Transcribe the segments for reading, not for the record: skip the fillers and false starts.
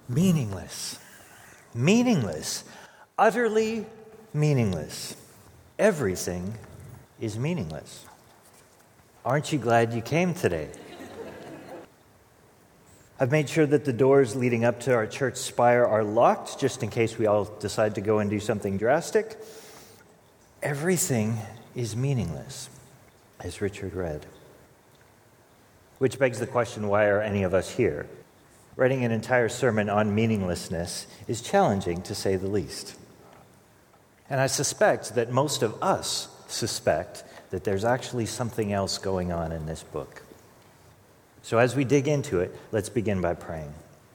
Meaningless. Meaningless. Utterly meaningless. Everything is meaningless. Aren't you glad you came today? I've made sure that the doors leading up to our church spire are locked, just in case we all decide to go and do something drastic. Everything is meaningless, as Richard read. Which begs the question, why are any of us here? Writing an entire sermon on meaninglessness is challenging, to say the least. And I suspect that most of us suspect that there's actually something else going on in this book. So as we dig into it, let's begin by praying.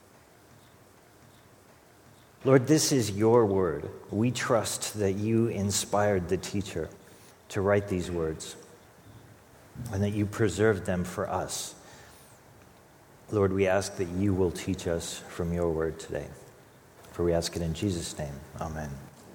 Lord, this is your word. We trust that you inspired the teacher to write these words and that you preserved them for us. Lord, we ask that you will teach us from your word today. For we ask it in Jesus' name. Amen.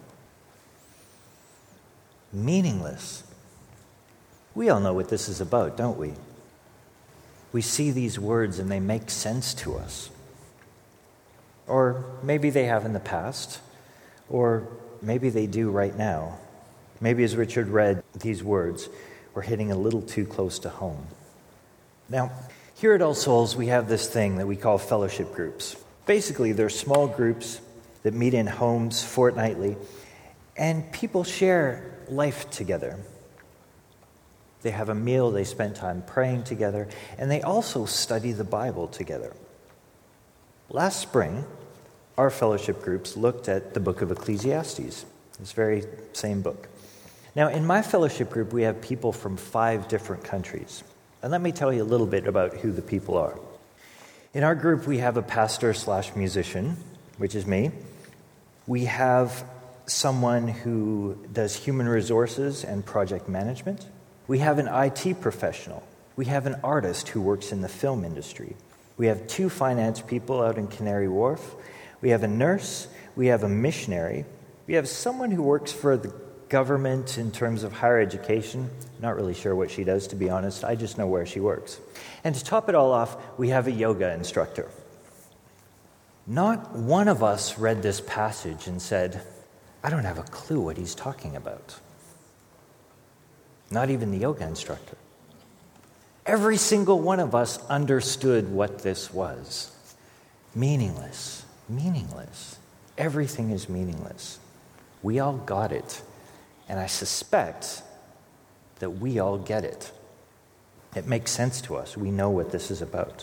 Meaningless. We all know what this is about, don't we? We see these words and they make sense to us. Or maybe they have in the past, or maybe they do right now. Maybe as Richard read these words, we're hitting a little too close to home. Now, here at All Souls, we have this thing that we call fellowship groups. Basically, they're small groups that meet in homes fortnightly, and people share life together. They have a meal, they spend time praying together, and they also study the Bible together. Last spring, our fellowship groups looked at the book of Ecclesiastes, this very same book. Now, in my fellowship group, we have people from 5 different countries. And let me tell you a little bit about who the people are. In our group, we have a pastor/musician, which is me. We have someone who does human resources and project management. We have an IT professional. We have an artist who works in the film industry. We have 2 finance people out in Canary Wharf. We have a nurse. We have a missionary. We have someone who works for the government in terms of higher education. Not really sure what she does, to be honest. I just know where she works. And to top it all off, we have a yoga instructor. Not one of us read this passage and said, I don't have a clue what he's talking about. Not even the yoga instructor. Every single one of us understood what this was. Meaningless. Meaningless. Everything is meaningless. We all got it. And I suspect that we all get it. It makes sense to us. We know what this is about.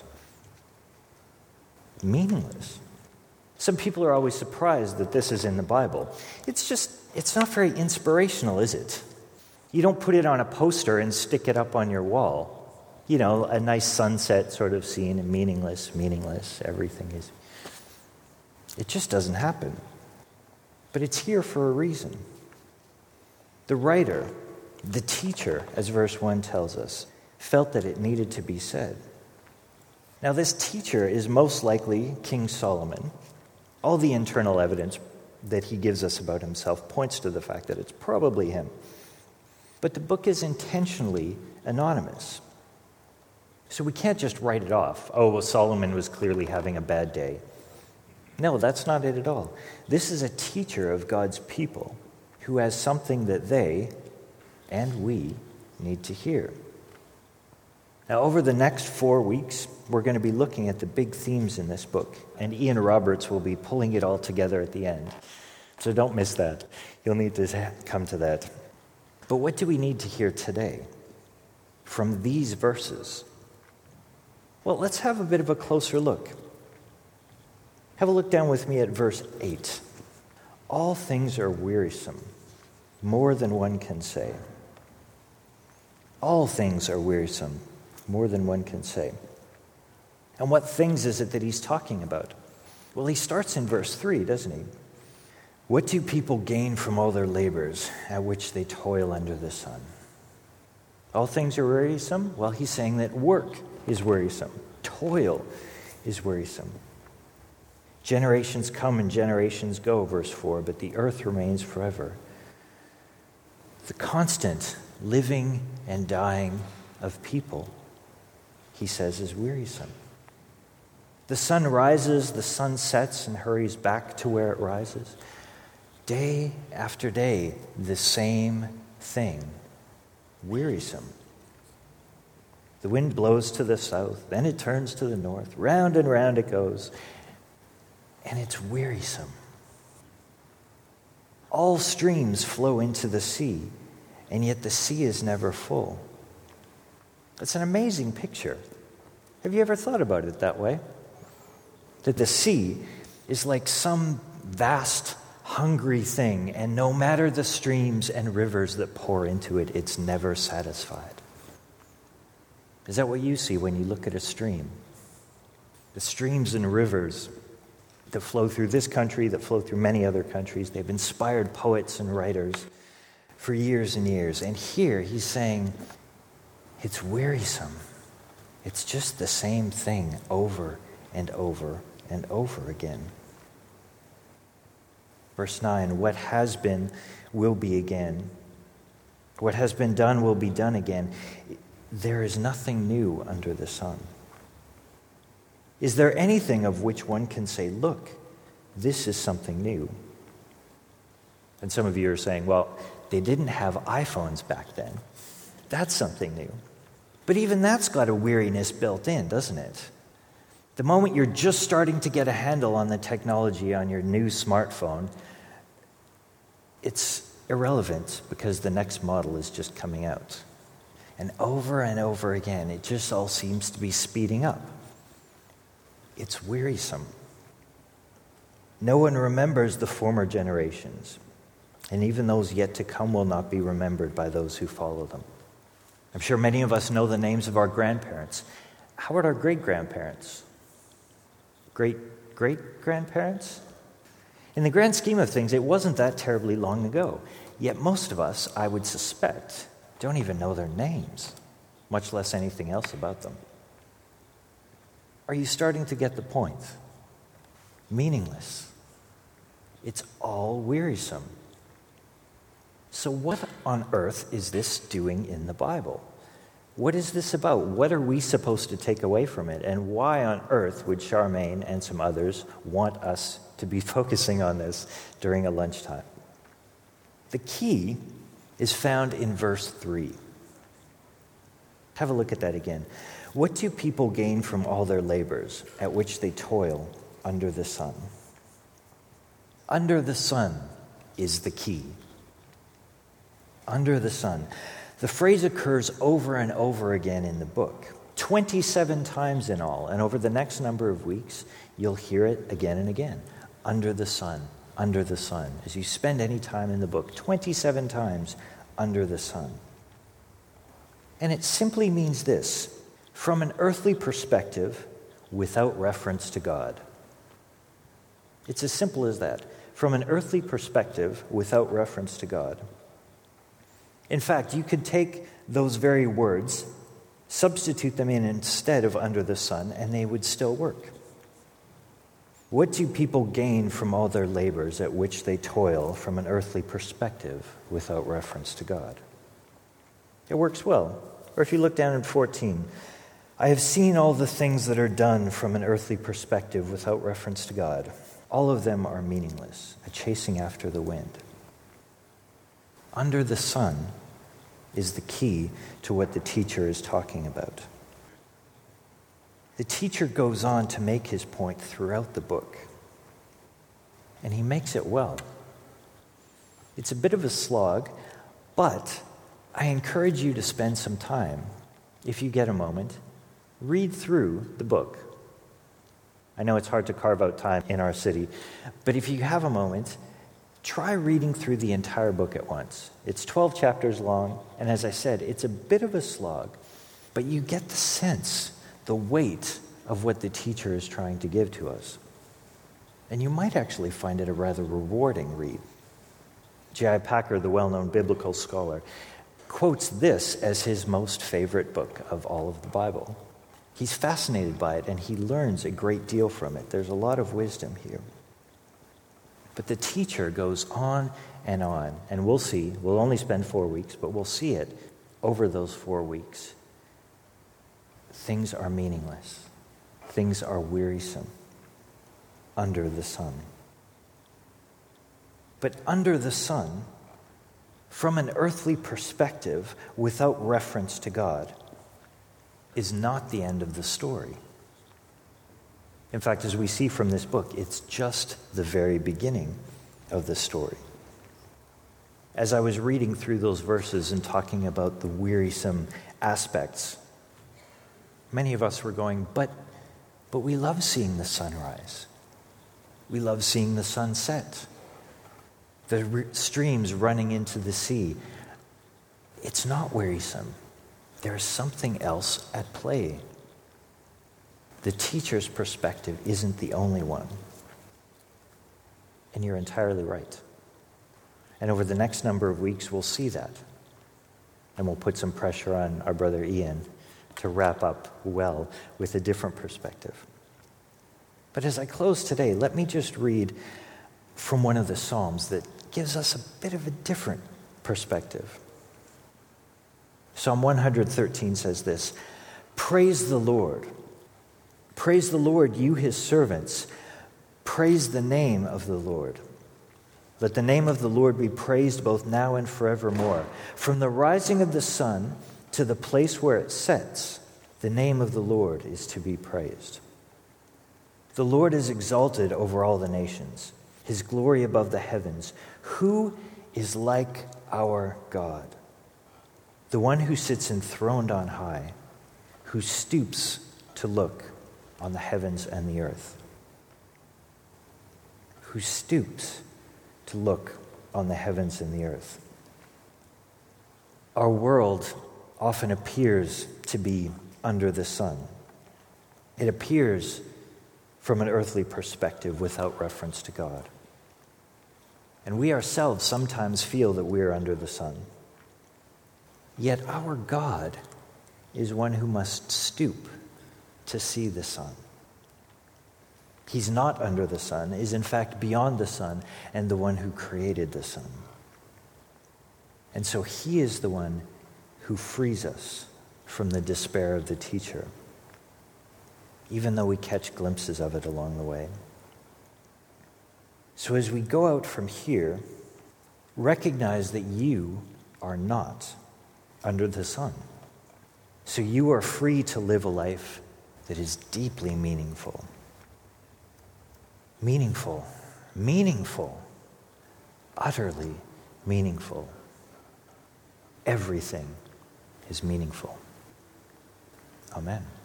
Meaningless. Some people are always surprised that this is in the Bible. It's not very inspirational, is it? You don't put it on a poster and stick it up on your wall. You know, a nice sunset sort of scene, and meaningless, everything is. It just doesn't happen. But it's here for a reason. The writer, the teacher, as verse 1 tells us, felt that it needed to be said. Now, this teacher is most likely King Solomon. All the internal evidence that he gives us about himself points to the fact that it's probably him. But the book is intentionally anonymous. So we can't just write it off. Oh, well, Solomon was clearly having a bad day. No, that's not it at all. This is a teacher of God's people who has something that they and we need to hear. Now, over the next 4 weeks, we're going to be looking at the big themes in this book, and Ian Roberts will be pulling it all together at the end. So don't miss that. You'll need to come to that. But what do we need to hear today from these verses? Well, let's have a bit of a closer look. Have a look down with me at verse 8. All things are wearisome, more than one can say. All things are wearisome, more than one can say. And what things is it that he's talking about? Well, he starts in verse 3, doesn't he? What do people gain from all their labors at which they toil under the sun? All things are wearisome? Well, he's saying that work is wearisome. Toil is wearisome. Generations come and generations go, verse 4, but the earth remains forever. The constant living and dying of people, he says, is wearisome. The sun rises, the sun sets and hurries back to where it rises. Day after day, the same thing. Wearisome. The wind blows to the south, then it turns to the north. Round and round it goes. And it's wearisome. All streams flow into the sea, and yet the sea is never full. It's an amazing picture. Have you ever thought about it that way? That the sea is like some vast, hungry thing, and no matter the streams and rivers that pour into it, it's never satisfied. Is that what you see when you look at a stream? The streams and rivers that flow through this country, that flow through many other countries, they've inspired poets and writers for years and years. And here he's saying, it's wearisome. It's just the same thing over and over and over again. Verse 9, what has been will be again. What has been done will be done again. There is nothing new under the sun. Is there anything of which one can say, look, this is something new? And some of you are saying, well, they didn't have iPhones back then. That's something new. But even that's got a weariness built in, doesn't it? The moment you're just starting to get a handle on the technology on your new smartphone, it's irrelevant because the next model is just coming out. And over again, it just all seems to be speeding up. It's wearisome. No one remembers the former generations, and even those yet to come will not be remembered by those who follow them. I'm sure many of us know the names of our grandparents. How about our great-grandparents? Great-great-grandparents? In the grand scheme of things, it wasn't that terribly long ago. Yet most of us, I would suspect, don't even know their names, much less anything else about them. Are you starting to get the point? Meaningless. It's all wearisome. So what on earth is this doing in the Bible? What is this about? What are we supposed to take away from it? And why on earth would Charmaine and some others want us to be focusing on this during a lunchtime? The key is found in verse 3. Have a look at that again. What do people gain from all their labors at which they toil under the sun? Under the sun is the key. Under the sun. The phrase occurs over and over again in the book, 27 times in all, and over the next number of weeks, you'll hear it again and again. Under the sun, under the sun. As you spend any time in the book, 27 times under the sun. And it simply means this: from an earthly perspective, without reference to God. It's as simple as that. From an earthly perspective, without reference to God. In fact, you could take those very words, substitute them in instead of under the sun, and they would still work. What do people gain from all their labors at which they toil from an earthly perspective without reference to God? It works well. Or if you look down at 14, I have seen all the things that are done from an earthly perspective without reference to God. All of them are meaningless, a chasing after the wind. Under the sun is the key to what the teacher is talking about. The teacher goes on to make his point throughout the book, and he makes it well. It's a bit of a slog, but I encourage you to spend some time, if you get a moment, read through the book. I know it's hard to carve out time in our city, but if you have a moment, try reading through the entire book at once. It's 12 chapters long, and as I said, it's a bit of a slog, but you get the sense, the weight of what the teacher is trying to give to us. And you might actually find it a rather rewarding read. J.I. Packer, the well-known biblical scholar, quotes this as his most favorite book of all of the Bible. He's fascinated by it, and he learns a great deal from it. There's a lot of wisdom here. But the teacher goes on, and we'll see. We'll only spend 4 weeks, but we'll see it over those 4 weeks. Things are meaningless. things are wearisome under the sun. But under the sun, from an earthly perspective, without reference to God, is not the end of the story. In fact, as we see from this book, it's just the very beginning of the story. As I was reading through those verses and talking about the wearisome aspects, many of us were going, but we love seeing the sunrise. We love seeing the sunset. The streams running into the sea. It's not wearisome. There's something else at play. The teacher's perspective isn't the only one. And you're entirely right. And over the next number of weeks, we'll see that. And we'll put some pressure on our brother Ian to wrap up well with a different perspective. But as I close today, let me just read from one of the Psalms that gives us a bit of a different perspective. Psalm 113 says this, "Praise the Lord. Praise the Lord, you his servants. Praise the name of the Lord. Let the name of the Lord be praised both now and forevermore. From the rising of the sun to the place where it sets, the name of the Lord is to be praised. The Lord is exalted over all the nations, his glory above the heavens. Who is like our God? The one who sits enthroned on high, who stoops to look on the heavens and the earth." Who stoops to look on the heavens and the earth. Our world often appears to be under the sun. It appears from an earthly perspective without reference to God. And we ourselves sometimes feel that we're under the sun. Yet our God is one who must stoop to see the sun. He's not under the sun, is in fact beyond the sun, and the one who created the sun. And so he is the one who frees us from the despair of the teacher, even though we catch glimpses of it along the way. So as we go out from here, recognize that you are not under the sun. So you are free to live a life that is deeply meaningful. Meaningful, utterly meaningful. Everything is meaningful. Amen.